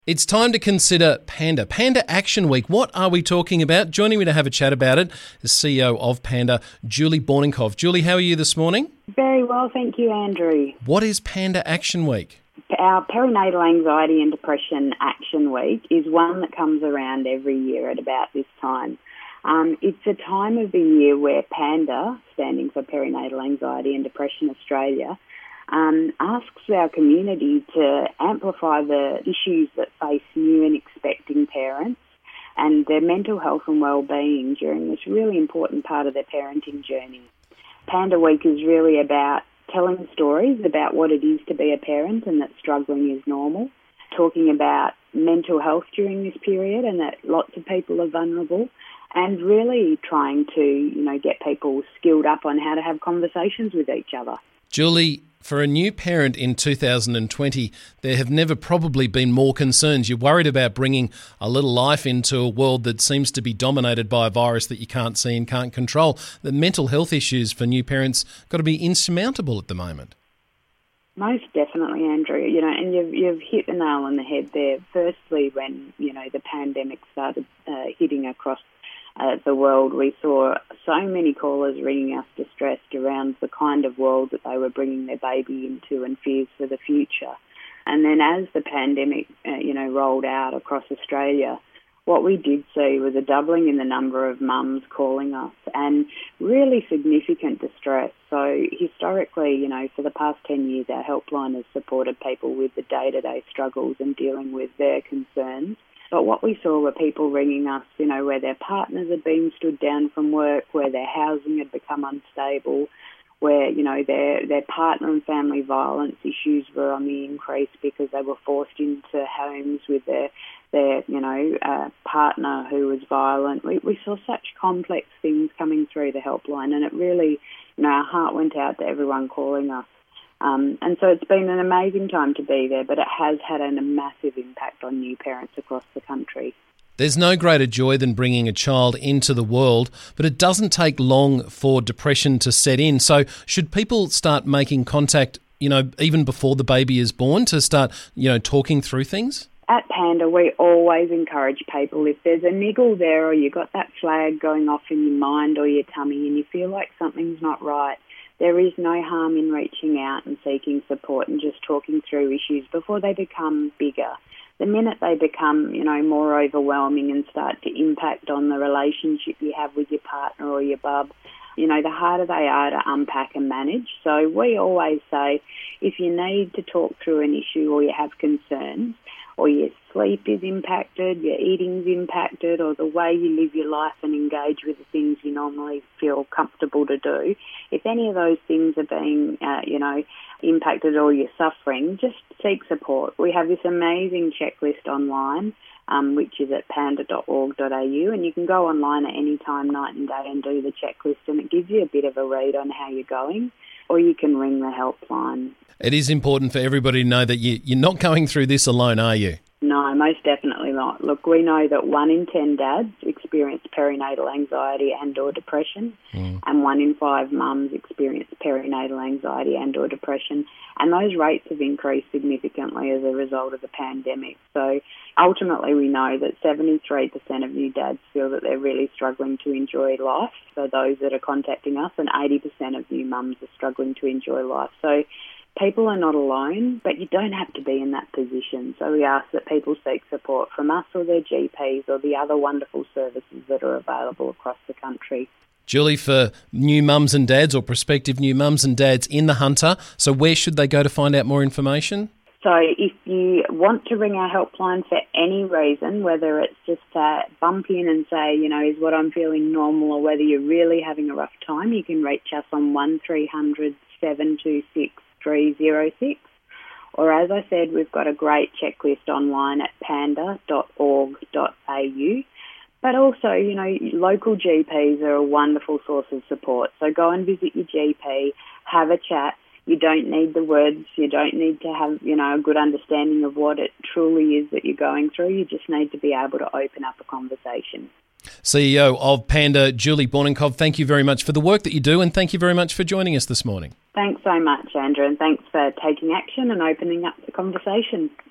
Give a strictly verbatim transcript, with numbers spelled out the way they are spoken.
It's time to consider Panda. Panda Action Week. What are we talking about? Joining me to have a chat about it is C E O of Panda, Julie Bornenkov. Julie, how are you this morning? Very well, thank you, Andrew. What is Panda Action Week? Our Perinatal Anxiety and Depression Action Week is one that comes around every year at about this time. Um, it's a time of the year where Panda, standing for Perinatal Anxiety and Depression Australia, Um, asks our community to amplify the issues that face new and expecting parents and their mental health and well-being during this really important part of their parenting journey. Panda Week is really about telling stories about what it is to be a parent and that struggling is normal, talking about mental health during this period and that lots of people are vulnerable, and really trying to, you know, get people skilled up on how to have conversations with each other. Julie, for a new parent in two thousand twenty, there have never probably been more concerns. You're worried about bringing a little life into a world that seems to be dominated by a virus that you can't see and can't control. The mental health issues for new parents got to be insurmountable at the moment. Most definitely, Andrew. You know, and you've you've hit the nail on the head there. Firstly, when you know the pandemic started uh, hitting across Uh, the world, we saw so many callers ringing us distressed around the kind of world that they were bringing their baby into and fears for the future. And then as the pandemic, uh, you know, rolled out across Australia, what we did see was a doubling in the number of mums calling us and really significant distress. So historically, you know, for the past ten years, our helpline has supported people with the day-to-day struggles and dealing with their concerns. But what we saw were people ringing us, you know, where their partners had been stood down from work, where their housing had become unstable, where, you know, their, their partner and family violence issues were on the increase because they were forced into homes with their, their you know, uh, partner who was violent. We, we saw such complex things coming through the helpline, and it really, you know, our heart went out to everyone calling us. Um, and so it's been an amazing time to be there, but it has had a massive impact on new parents across the country. There's no greater joy than bringing a child into the world, but it doesn't take long for depression to set in. So should people start making contact, you know, even before the baby is born, to start, you know, talking through things? At Panda, we always encourage people, if there's a niggle there or you've got that flag going off in your mind or your tummy and you feel like something's not right, there is no harm in reaching out and seeking support and just talking through issues before they become bigger. The minute they become, you know, more overwhelming and start to impact on the relationship you have with your partner or your bub, you know, the harder they are to unpack and manage. So we always say, if you need to talk through an issue or you have concerns, or your sleep is impacted, your eating's impacted, or the way you live your life and engage with the things you normally feel comfortable to do, if any of those things are being, uh, you know, impacted or you're suffering, just seek support. We have this amazing checklist online, um, which is at panda dot org dot a u, and you can go online at any time, night and day, and do the checklist, and it gives you a bit of a read on how you're going, or you can ring the helpline. It is important for everybody to know that you, you're not going through this alone, are you? No, most definitely not. Look, we know that one in ten dads experience perinatal anxiety and or depression, mm. and one in five mums experience perinatal anxiety and or depression, and those rates have increased significantly as a result of the pandemic. So ultimately we know that seventy-three percent of new dads feel that they're really struggling to enjoy life, so those that are contacting us, and eighty percent of new mums are struggling to enjoy life. So people are not alone, but you don't have to be in that position. So we ask that people seek support from us or their G Ps or the other wonderful services that are available across the country. Julie, for new mums and dads or prospective new mums and dads in the Hunter, so where should they go to find out more information? So if you want to ring our helpline for any reason, whether it's just to bump in and say, you know, is what I'm feeling normal, or whether you're really having a rough time, you can reach us on one three hundred seven two six three zero six, or as I said, we've got a great checklist online at panda dot org dot a u. But also, you know, local G Ps are a wonderful source of support. So go and visit your G P, have a chat. You don't need the words. You don't need to have, you know, a good understanding of what it truly is that you're going through. You just need to be able to open up a conversation. C E O of Panda, Julie Bornenkov, thank you very much for the work that you do, and thank you very much for joining us this morning. Thanks so much, Andrew, and thanks for taking action and opening up the conversation.